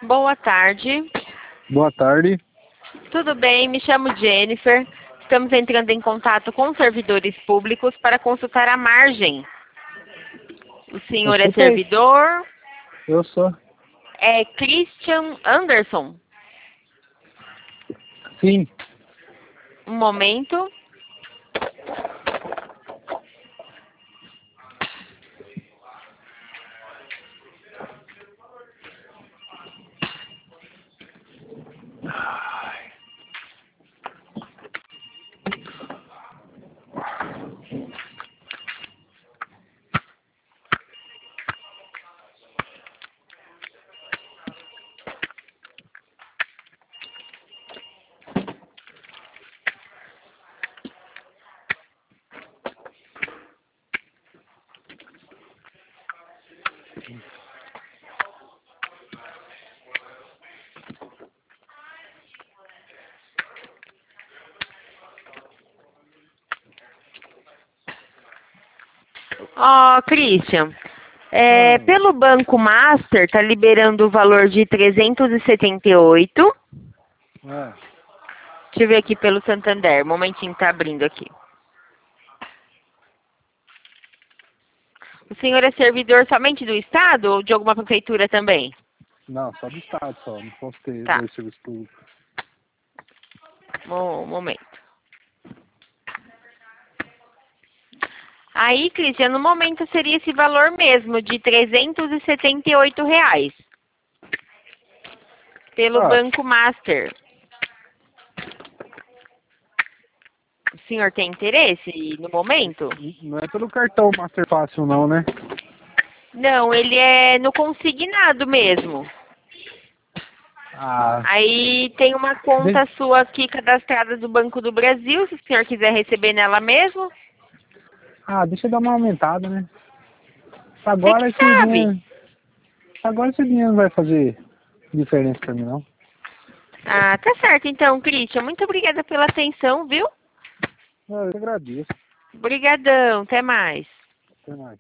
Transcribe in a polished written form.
Boa tarde. Boa tarde. Tudo bem? Me chamo Jennifer. Estamos entrando em contato com servidores públicos para consultar a margem. O senhor é Escutei. servidor? Eu sou. É Christian Anderson. Sim. Um momento. Ó, Christian, pelo Banco Master está liberando o valor de 378. É. Deixa eu ver aqui pelo Santander. Um momentinho, tá abrindo aqui. O senhor é servidor somente do Estado ou de alguma prefeitura também? Não, só do Estado só. Não posso ter Tá, dois serviços públicos. um momento. Aí, Cristian, no momento seria esse valor mesmo, de R$ 378. Pelo Ah, Banco Master. O senhor tem interesse no momento? não é pelo cartão Master Fácil não, né? Não, ele é no consignado mesmo. Ah, Aí tem uma conta sua aqui cadastrada do Banco do Brasil, se o senhor quiser receber nela mesmo. deixa eu dar uma aumentada, né? Você que sabe. Agora esse dinheiro não vai fazer diferença pra mim, não. Ah, tá certo então, Cristian. Muito obrigada pela atenção, viu? Eu agradeço. Obrigadão, até mais. Até mais.